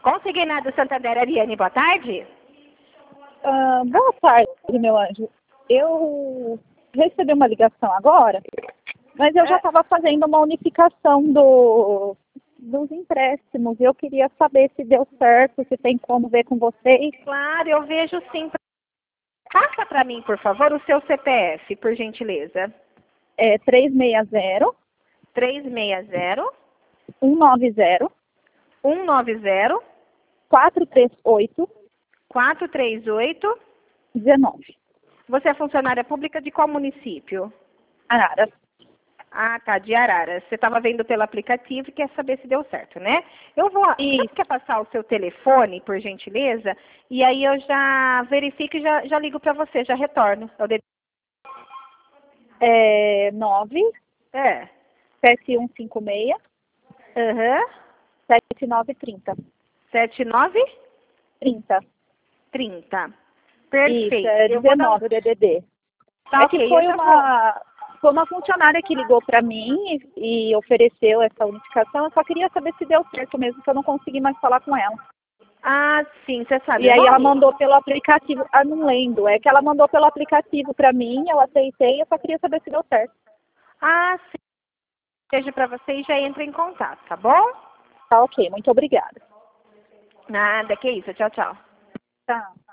Consignado Santander, Ariane, boa tarde. Boa tarde, meu anjo. Eu recebi uma ligação agora, mas eu já estava fazendo uma unificação dos empréstimos. Eu queria saber se deu certo, se tem como ver com vocês. Claro, eu vejo sim. Passa para mim, por favor, o seu CPF, por gentileza. É 360 360 190 190 438 438. 19. Você é funcionária pública de qual município? Araras. Ah, tá, de Araras. Você estava vendo pelo aplicativo e quer saber se deu certo, né? Eu vou. Você quer passar o seu telefone, por gentileza? E aí eu já verifico e já ligo para você, já retorno. É 9 É. 7156 Aham. 7930. 7930. 30. Perfeito. Isso, é Eu vou dar 19 o DDD. Tá, É que ok, foi eu já vou. foi uma funcionária que ligou para mim e ofereceu essa unificação. Eu só queria saber se deu certo mesmo, que eu não consegui mais falar com ela. Ah, sim, você sabe E o aí ela nome? mandou pelo aplicativo. Ah, não lembro. É que ela mandou pelo aplicativo para mim, eu aceitei, eu só queria saber se deu certo. Ah, sim. Beijo para você e já entra em contato, tá bom? Tá ok, muito obrigada. Nada, que isso. Tchau, tchau. Tá.